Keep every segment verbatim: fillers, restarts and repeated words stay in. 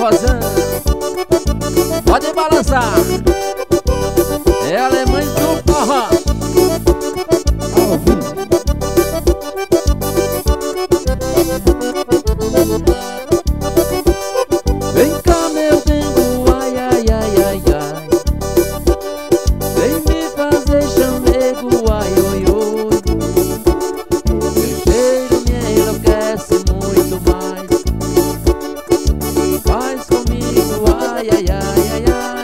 forrozão. Pode balançar. É alemães do forró. Vem cá, meu dengo, ai, ai, ai, ai, ai. Vem me fazer chamego, ai, oi, oi. Seu cheiro me enlouquece muito mais. Faz comigo, ai, ai, ai, ai, ai.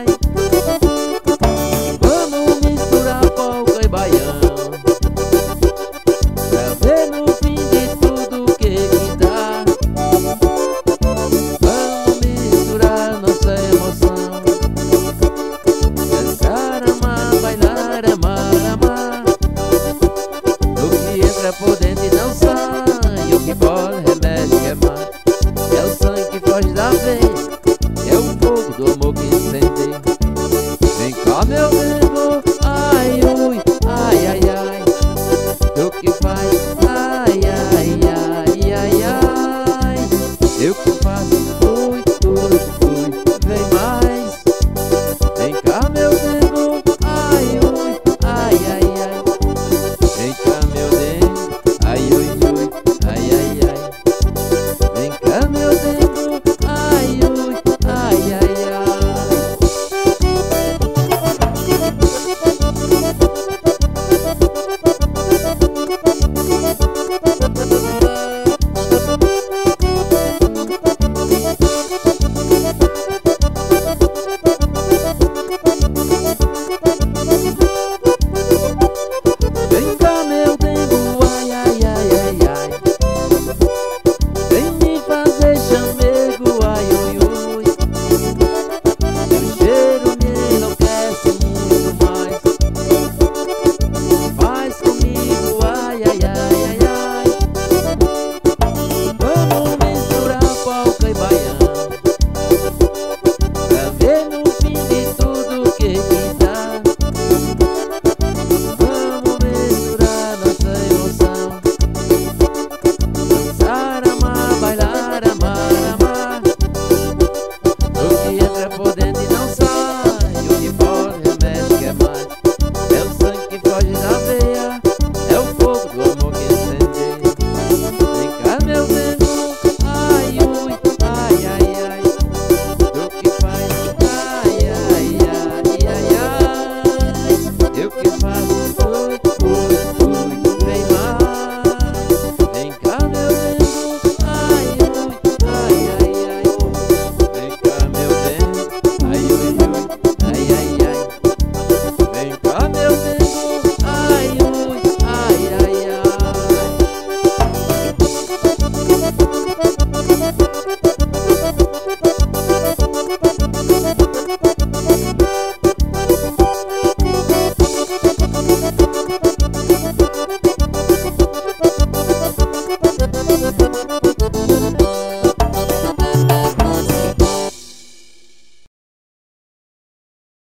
Vamos misturar polca e baião, pra ver no fim de tudo o que que dá. Vamos misturar nossa emoção, dançar, amar, bailar, amar, amar. O que entra por dentro